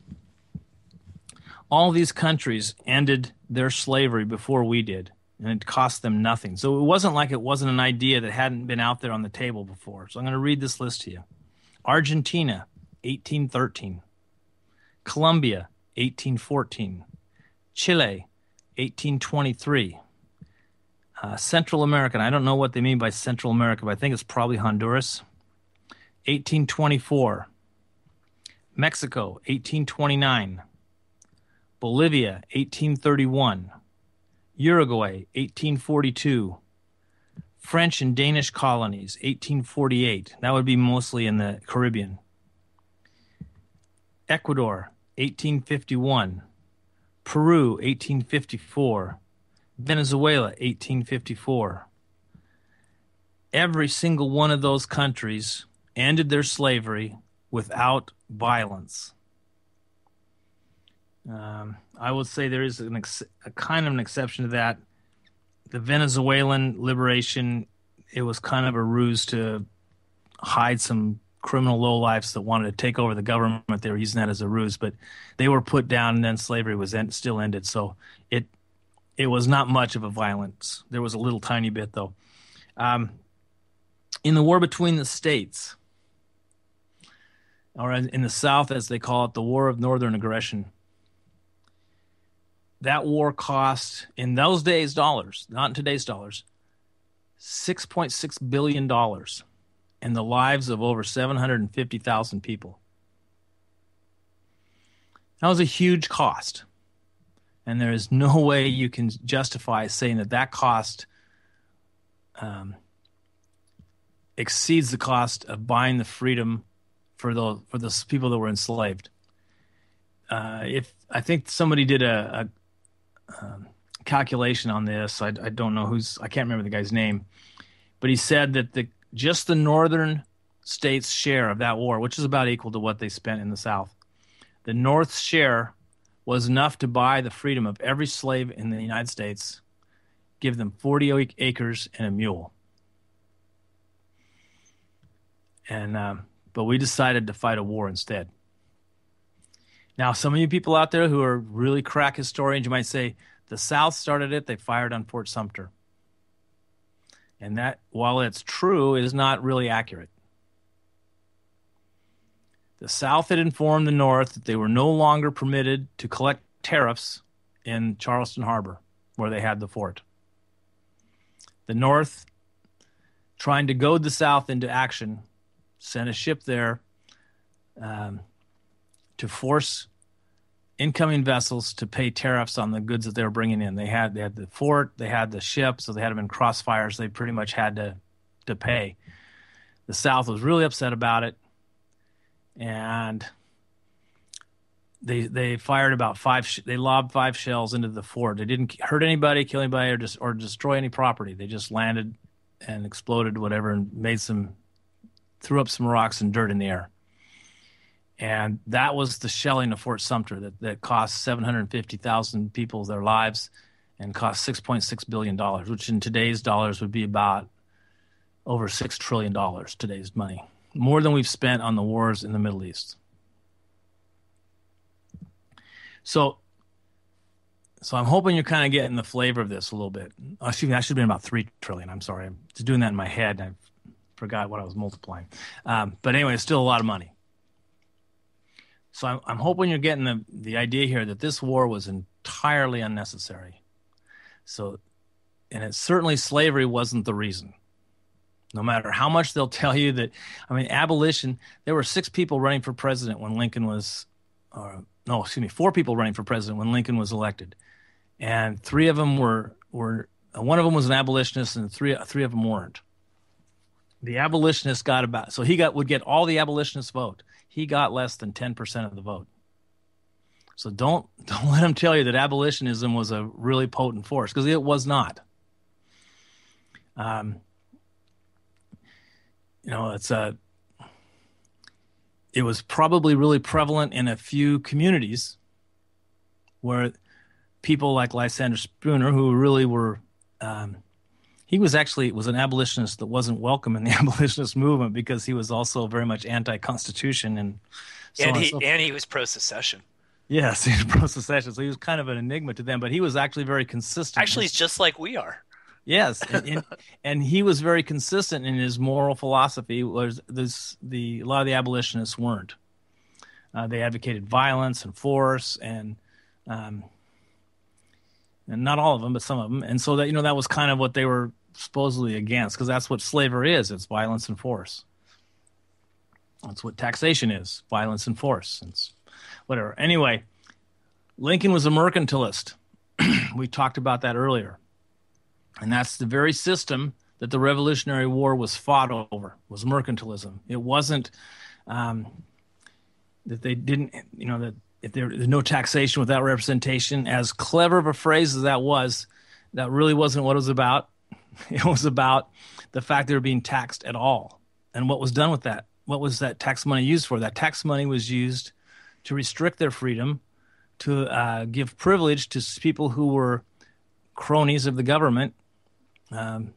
all these countries ended their slavery before we did, and it cost them nothing. So it wasn't like it wasn't an idea that hadn't been out there on the table before. So I'm going to read this list to you. Argentina, eighteen thirteen. Colombia, eighteen fourteen. Chile, eighteen twenty-three. Uh, Central America, I don't know what they mean by Central America, but I think it's probably Honduras. eighteen twenty-four. Mexico, eighteen twenty-nine. Bolivia, eighteen thirty-one. Uruguay, eighteen forty-two. French and Danish colonies, eighteen forty-eight. That would be mostly in the Caribbean. Ecuador, eighteen fifty-one. Peru, eighteen fifty-four. Venezuela, eighteen fifty-four. Every single one of those countries ended their slavery without violence. Um, I would say there is an ex- a kind of an exception to that. The Venezuelan liberation, it was kind of a ruse to hide some criminal lowlifes that wanted to take over the government. They were using that as a ruse, but they were put down, and then slavery was end, still ended. So it it was not much of a violence. There was a little tiny bit, though. Um, in the war between the states, or in the South, as they call it, the War of Northern Aggression, that war cost, in those days, dollars, not in today's dollars, six point six billion dollars, and the lives of over seven hundred fifty thousand people. That was a huge cost. And there is no way you can justify saying that that cost um, exceeds the cost of buying the freedom for the for the people that were enslaved. Uh, if I think somebody did a, a um, calculation on this, I, I don't know who's, I can't remember the guy's name, but he said that the just the northern states' share of that war, which is about equal to what they spent in the South, the North's share was enough to buy the freedom of every slave in the United States, give them forty acres and a mule. And um, but we decided to fight a war instead. Now, some of you people out there who are really crack historians, you might say, the South started it, they fired on Fort Sumter. And that, while it's true, is not really accurate. The South had informed the North that they were no longer permitted to collect tariffs in Charleston Harbor, where they had the fort. The North, trying to goad the South into action, sent a ship there um, to force incoming vessels to pay tariffs on the goods that they were bringing in. They had they had the fort, they had the ship, so they had them in crossfires. They pretty much had to to pay. The South was really upset about it, and they they fired about five. Sh- they lobbed five shells into the fort. They didn't hurt anybody, kill anybody, or just or destroy any property. They just landed and exploded whatever and made some, threw up some rocks and dirt in the air. And that was the shelling of Fort Sumter that, that cost seven hundred fifty thousand people their lives and cost six point six billion dollars, which in today's dollars would be about over six trillion dollars, today's money. More than we've spent on the wars in the Middle East. So, so I'm hoping you're kind of getting the flavor of this a little bit. Oh, excuse me, that should have been about three trillion dollars. I'm sorry. I'm just doing that in my head. I forgot what I was multiplying. Um, but anyway, it's still a lot of money. So I'm, I'm hoping you're getting the, the idea here that this war was entirely unnecessary. So, and it certainly slavery wasn't the reason. No matter how much they'll tell you that, I mean, abolition, there were six people running for president when Lincoln was, uh, no, excuse me, four people running for president when Lincoln was elected. And three of them were, were uh, one of them was an abolitionist and three, three of them weren't. The abolitionist got about, so he got would get all the abolitionists vote. He got less than ten percent of the vote. So don't don't let him tell you that abolitionism was a really potent force, because it was not. Um, you know, it's a. It was probably really prevalent in a few communities where people like Lysander Spooner, who really were. Um, He was actually was an abolitionist that wasn't welcome in the abolitionist movement because he was also very much anti-constitution and so and on he and so forth. and he was pro-secession. Yes, he was pro-secession, so he was kind of an enigma to them, but he was actually very consistent. Actually, he's just like we are. Yes, and, and, and he was very consistent in his moral philosophy. Was this the a lot of the abolitionists weren't. Uh, they advocated violence and force and. Um, And not all of them, but some of them. And so that, you know, that was kind of what they were supposedly against, because that's what slavery is. It's violence and force. That's what taxation is, violence and force. It's whatever. Anyway, Lincoln was a mercantilist. We talked about that earlier. And that's the very system that the Revolutionary War was fought over, was mercantilism. It wasn't um, that they didn't, you know, that if there, there's no taxation without representation, as clever of a phrase as that was, that really wasn't what it was about. It was about the fact they were being taxed at all. And what was done with that? What was that tax money used for? That tax money was used to restrict their freedom, to uh, give privilege to people who were cronies of the government. Um,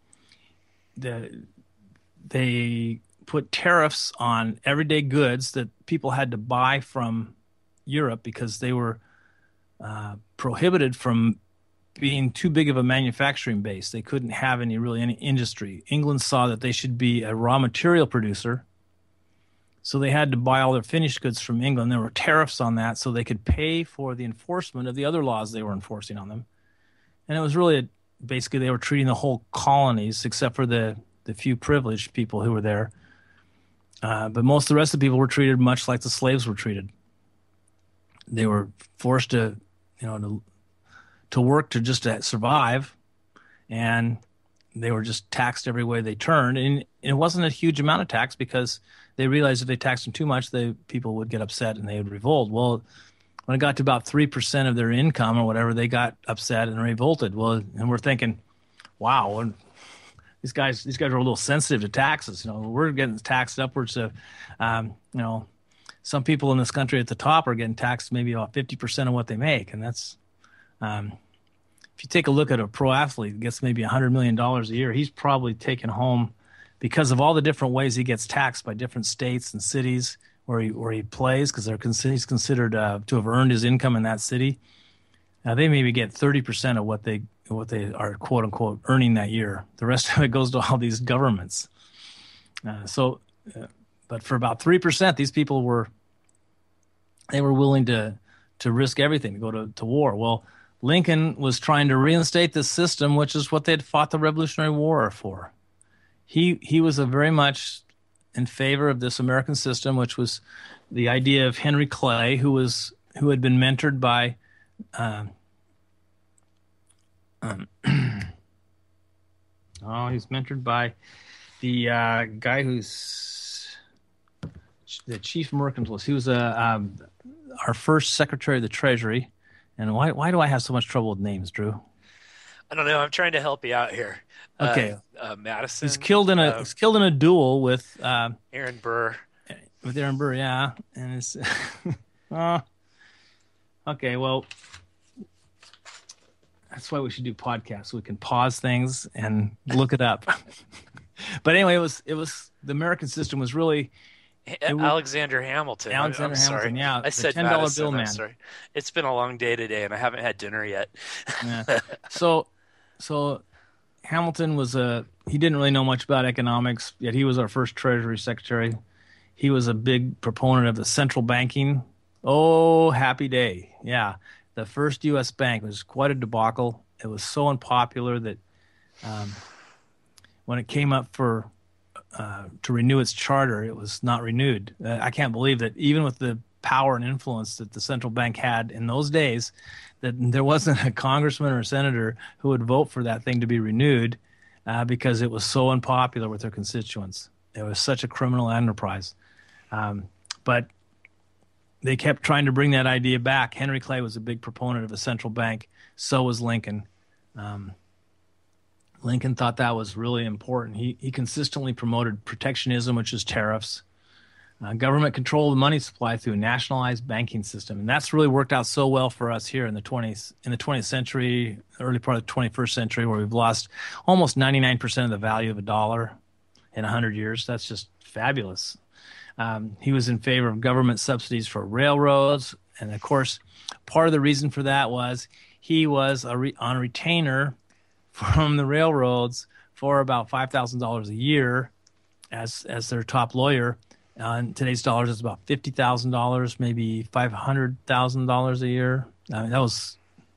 the, they put tariffs on everyday goods that people had to buy from Europe because they were uh, prohibited from being too big of a manufacturing base. They couldn't have any really any industry. England saw that they should be a raw material producer, so they had to buy all their finished goods from England. There were tariffs on that, so they could pay for the enforcement of the other laws they were enforcing on them. And it was really a, basically they were treating the whole colonies, except for the the few privileged people who were there. Uh, but most of the rest of the people were treated much like the slaves were treated. they were forced to, you know, to to work to just to survive, and they were just taxed every way they turned. And it wasn't a huge amount of tax because they realized if they taxed them too much, the people would get upset and they would revolt. Well, when it got to about three percent of their income or whatever, they got upset and revolted. Well, and we're thinking, wow, and these guys, these guys are a little sensitive to taxes. You know, we're getting taxed upwards of, um, you know, some people in this country at the top are getting taxed maybe about fifty percent of what they make. And that's, um, if you take a look at a pro athlete that gets maybe one hundred million dollars a year, he's probably taken home, because of all the different ways he gets taxed by different states and cities where he where he plays, because they're considered, he's considered uh, to have earned his income in that city. Now they maybe get thirty percent of what they what they are quote unquote earning that year. The rest of it goes to all these governments. Uh, so, uh, but for about three percent, these people were they were willing to to risk everything to go to, to war. Well, Lincoln was trying to reinstate this system, which is what they'd fought the Revolutionary War for. He he was a very much in favor of this American system, which was the idea of Henry Clay, who was who had been mentored by um, um, oh, he's mentored by the uh, guy who's the chief mercantilist. He was a um, our first Secretary of the Treasury. And why why do I have so much trouble with names, Drew? I don't know. I'm trying to help you out here. Okay, uh, uh, Madison. He's killed in a uh, he's killed in a duel with uh, Aaron Burr. With Aaron Burr, yeah, and it's uh, okay. Well, that's why we should do podcasts. So we can pause things and look it up. But anyway, it was it was the American system was really. It was, Alexander Hamilton. Alexander I'm Hamilton, sorry. yeah. I said ten dollar Madison, bill man. I'm sorry. It's been a long day today, and I haven't had dinner yet. Yeah. So, so Hamilton was a. He didn't really know much about economics, yet he was our first Treasury Secretary. He was a big proponent of the central banking. Oh, happy day! Yeah, the first U S bank was quite a debacle. It was so unpopular that um, when it came up for Uh, to renew its charter, it was not renewed. Uh, I can't believe that even with the power and influence that the central bank had in those days, that there wasn't a congressman or a senator who would vote for that thing to be renewed uh, because it was so unpopular with their constituents. It was such a criminal enterprise. Um, but they kept trying to bring that idea back. Henry Clay was a big proponent of a central bank. So was Lincoln. Um, Lincoln thought that was really important. He he consistently promoted protectionism, which is tariffs, uh, government control of the money supply through a nationalized banking system, and that's really worked out so well for us here in the twentieth in the twentieth century, early part of the twenty-first century, where we've lost almost ninety-nine percent of the value of a dollar in one hundred years. That's just fabulous. Um, he was in favor of government subsidies for railroads, and of course, part of the reason for that was he was a re- on a retainer from the railroads for about five thousand dollars a year as as their top lawyer. Uh, in today's dollars, it's about fifty thousand dollars, maybe five hundred thousand dollars a year. I mean, that was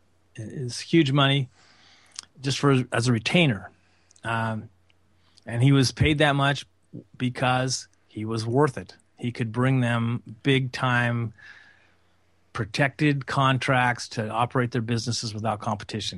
is huge money just for as a retainer. Um, and he was paid that much because he was worth it. He could bring them big-time protected contracts to operate their businesses without competition.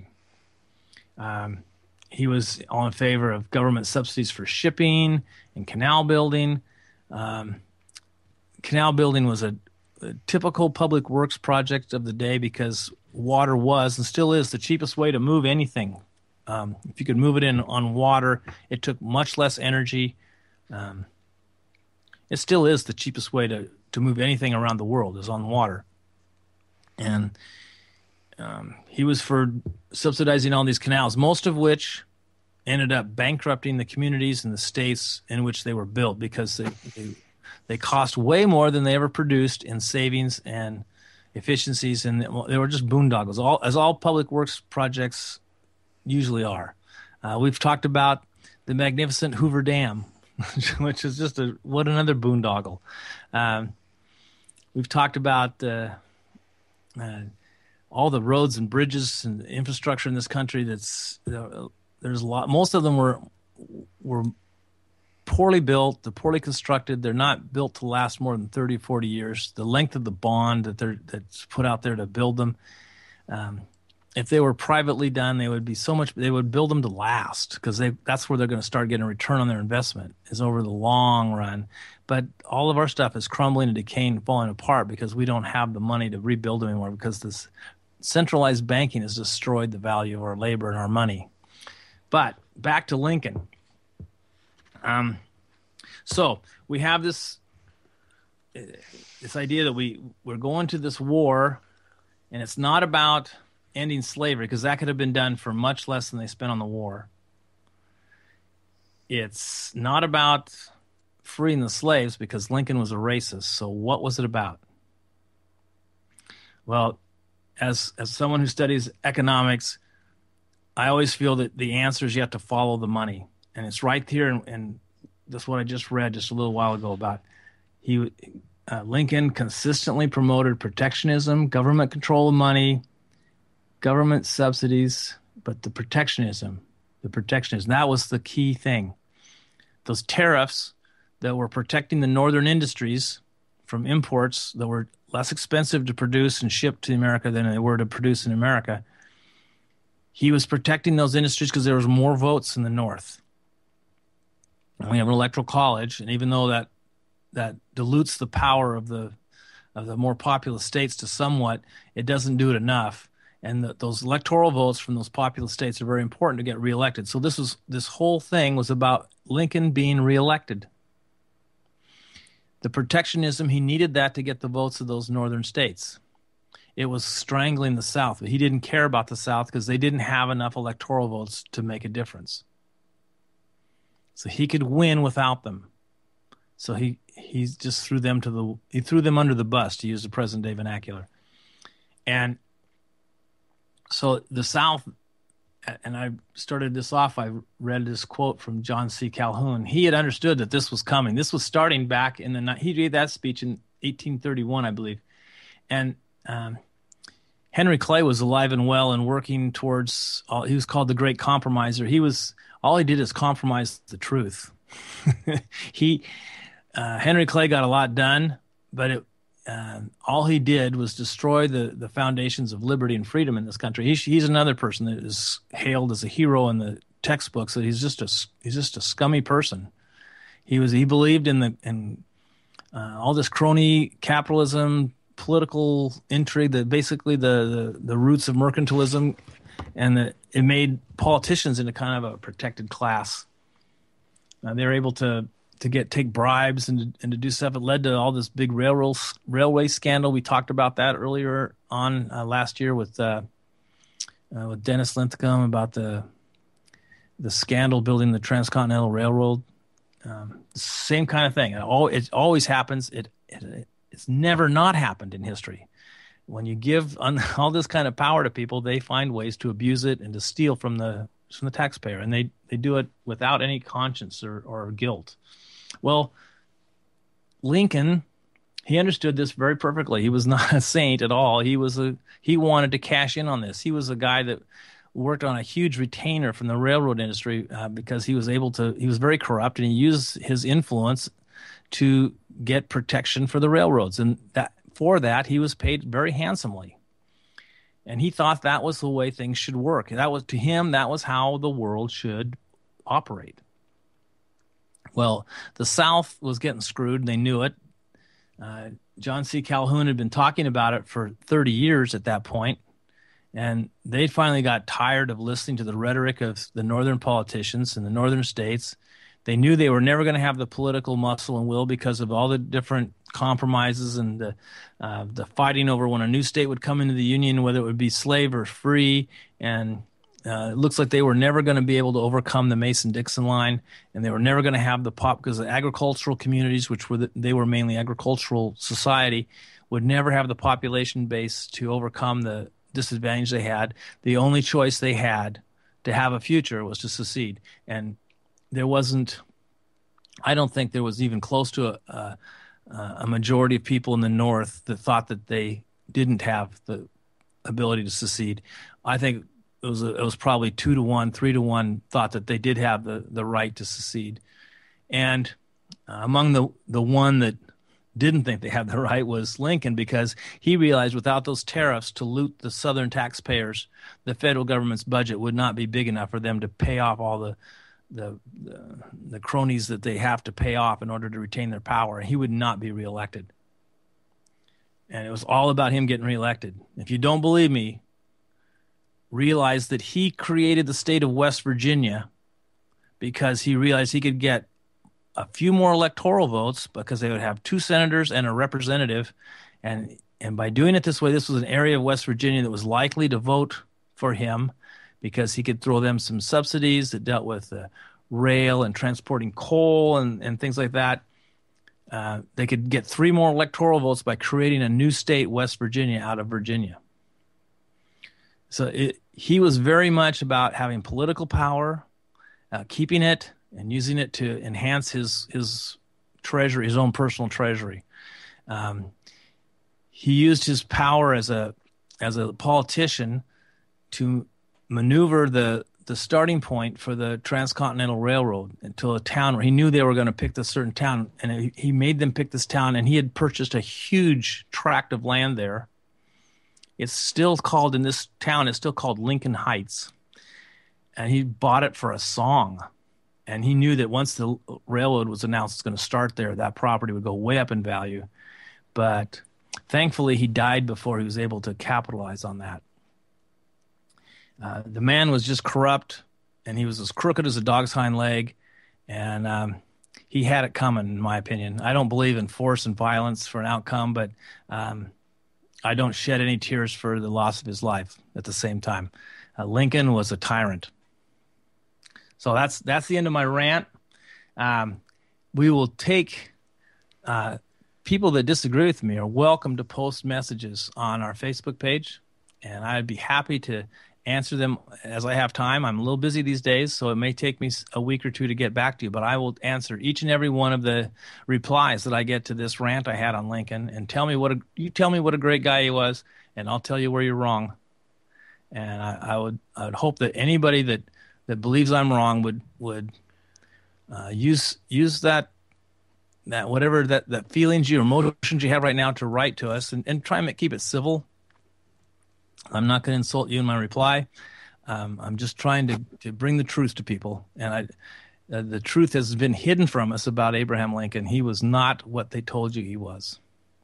Um, he was all in favor of government subsidies for shipping and canal building. Um, canal building was a, a typical public works project of the day because water was and still is the cheapest way to move anything. Um, if you could move it in on water, it took much less energy. Um, it still is the cheapest way to, to move anything around the world is on water. And Um, he was for subsidizing all these canals, most of which ended up bankrupting the communities and the states in which they were built because they, they they cost way more than they ever produced in savings and efficiencies, and they were just boondoggles, all as all public works projects usually are. Uh, we've talked about the magnificent Hoover Dam, which is just a what another boondoggle. Um, we've talked about uh, uh, all the roads and bridges and infrastructure in this country. That's uh, there's a lot. Most of them were were poorly built, they're poorly constructed, they're not built to last more than thirty, forty years. The length of the bond that they're that's put out there to build them, um, if they were privately done, they would be so much. They would build them to last because they that's where they're going to start getting a return on their investment is over the long run. But all of our stuff is crumbling and decaying and falling apart because we don't have the money to rebuild them anymore because this centralized banking has destroyed the value of our labor and our money. But back to Lincoln. Um, so we have this this idea that we we're going to this war, and it's not about ending slavery, because that could have been done for much less than they spent on the war. It's not about freeing the slaves, because Lincoln was a racist. So what was it about? Well, as as someone who studies economics, I always feel that the answer is you have to follow the money. And it's right here, and, and that's what I just read just a little while ago about he uh, Lincoln consistently promoted protectionism, government control of money, government subsidies, but the protectionism, the protectionism, that was the key thing. Those tariffs that were protecting the northern industries from imports that were less expensive to produce and ship to America than they were to produce in America. He was protecting those industries because there was more votes in the North. And we have an electoral college, and even though that that dilutes the power of the of the more populous states to somewhat, it doesn't do it enough. And the, those electoral votes from those populous states are very important to get reelected. So this was this whole thing was about Lincoln being reelected. The protectionism, he needed that to get the votes of those northern states. It was strangling the South, but he didn't care about the South because they didn't have enough electoral votes to make a difference. So he could win without them. So he he just threw them to the he threw them under the bus, to use the present day vernacular. And so the South, and I started this off, I read this quote from John C. Calhoun. He had understood that this was coming. This was starting back in the, he gave that speech in eighteen thirty-one, I believe. And um, Henry Clay was alive and well and working towards, all, he was called the Great Compromiser. He was, all he did is compromise the truth. he, uh, Henry Clay got a lot done, but it, Uh, all he did was destroy the, the foundations of liberty and freedom in this country. He's, he's another person that is hailed as a hero in the textbooks. That he's just a he's just a scummy person. He was he believed in the in uh, all this crony capitalism, political intrigue, that basically the, the the roots of mercantilism, and that it made politicians into kind of a protected class. Uh, they were able to. to get take bribes and to, and to do stuff. It led to all this big railroad railway scandal. We talked about that earlier on uh, last year with uh, uh, with Dennis Linthicum about the the scandal building the Transcontinental Railroad. Um, same kind of thing. It, all, it always happens. It, it it's never not happened in history. When you give un, all this kind of power to people, they find ways to abuse it and to steal from the from the taxpayer, and they they do it without any conscience or, or guilt. Well, Lincoln, he understood this very perfectly. He was not a saint at all. He was a he wanted to cash in on this. He was a guy that worked on a huge retainer from the railroad industry uh, because he was able to. He was very corrupt, and he used his influence to get protection for the railroads, and that for that he was paid very handsomely. And he thought that was the way things should work. That was to him. That was how the world should operate. Well, the South was getting screwed, and they knew it. Uh, John C. Calhoun had been talking about it for thirty years at that point, and they finally got tired of listening to the rhetoric of the northern politicians in the northern states. They knew they were never going to have the political muscle and will because of all the different compromises and the, uh, the fighting over when a new state would come into the Union, whether it would be slave or free, and Uh, it looks like they were never going to be able to overcome the Mason-Dixon line, and they were never going to have the pop because the agricultural communities, which were the, they were mainly agricultural society, would never have the population base to overcome the disadvantage they had. The only choice they had to have a future was to secede, and there wasn't. I don't think there was even close to a, a, a majority of people in the North that thought that they didn't have the ability to secede. I think. It was, a, it was probably two to one, three to one thought that they did have the, the right to secede. And uh, among the, the one that didn't think they had the right was Lincoln, because he realized without those tariffs to loot the Southern taxpayers, the federal government's budget would not be big enough for them to pay off all the the the, the cronies that they have to pay off in order to retain their power. He would not be reelected. And it was all about him getting reelected. If you don't believe me, realize that he created the state of West Virginia because he realized he could get a few more electoral votes because they would have two senators and a representative. And and by doing it this way, this was an area of West Virginia that was likely to vote for him because he could throw them some subsidies that dealt with uh, rail and transporting coal and, and things like that. Uh, they could get three more electoral votes by creating a new state, West Virginia, out of Virginia. So it, he was very much about having political power, uh, keeping it, and using it to enhance his his treasury, his own personal treasury. Um, he used his power as a as a politician to maneuver the the starting point for the Transcontinental Railroad into a town where he knew they were going to pick this certain town, and he made them pick this town, and he had purchased a huge tract of land there. It's still called, in this town, it's still called Lincoln Heights, and he bought it for a song. And he knew that once the railroad was announced it's going to start there, that property would go way up in value. But thankfully, he died before he was able to capitalize on that. Uh, the man was just corrupt, and he was as crooked as a dog's hind leg, and um, he had it coming, in my opinion. I don't believe in force and violence for an outcome, but um, I don't shed any tears for the loss of his life at the same time. Uh, Lincoln was a tyrant. So that's that's the end of my rant. Um, we will take uh, people that disagree with me are welcome to post messages on our Facebook page, and I'd be happy to answer them as I have time. I'm a little busy these days, so it may take me a week or two to get back to you, but I will answer each and every one of the replies that I get to this rant I had on Lincoln, and tell me what a, you tell me what a great guy he was, and I'll tell you where you're wrong. And I, I would I would hope that anybody that, that believes I'm wrong would would uh, use use that that whatever that, that feelings you or emotions you have right now to write to us, and, and try and keep it civil. I'm not going to insult you in my reply. Um, I'm just trying to, to bring the truth to people. And I, uh, the truth has been hidden from us about Abraham Lincoln. He was not what they told you he was.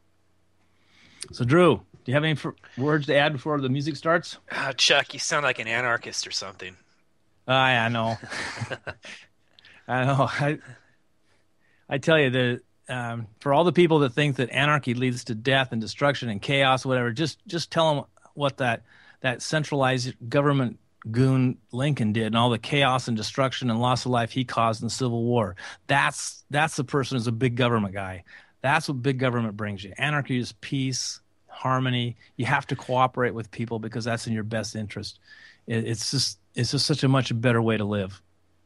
So, Drew, do you have any f- words to add before the music starts? Uh, Chuck, you sound like an anarchist or something. I, I know. I know. I, I tell you, the um, for all the people that think that anarchy leads to death and destruction and chaos, whatever, just just tell them what that that centralized government goon Lincoln did and all the chaos and destruction and loss of life he caused in the Civil War. That's that's the person who's a big government guy. That's what big government brings you. Anarchy is peace, harmony. You have to cooperate with people because that's in your best interest. It, it's just it's just such a much better way to live.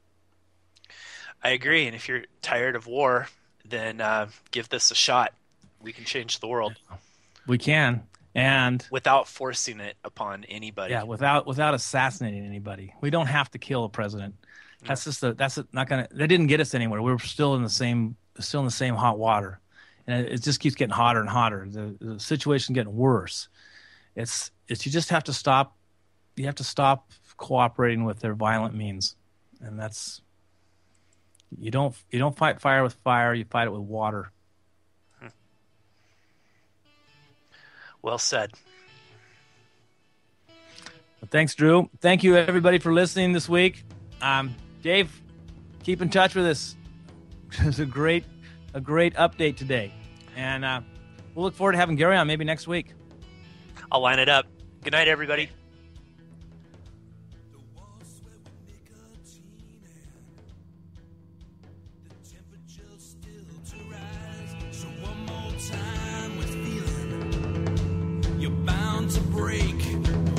I agree. And if you're tired of war, then uh, give this a shot. We can change the world. We can. And without forcing it upon anybody. Yeah, without without assassinating anybody. We don't have to kill a president. That's just a, that's a, not gonna. That didn't get us anywhere. We're still in the same still in the same hot water, and it, it just keeps getting hotter and hotter. The, the situation's getting worse. It's it's you just have to stop. You have to stop cooperating with their violent means, and that's you don't you don't fight fire with fire. You fight it with water. Well said. Well, thanks, Drew. Thank you, everybody, for listening this week. Um, Dave, keep in touch with us. It was a great, a great update today, and uh, we'll look forward to having Gary on maybe next week. I'll line it up. Good night, everybody. To break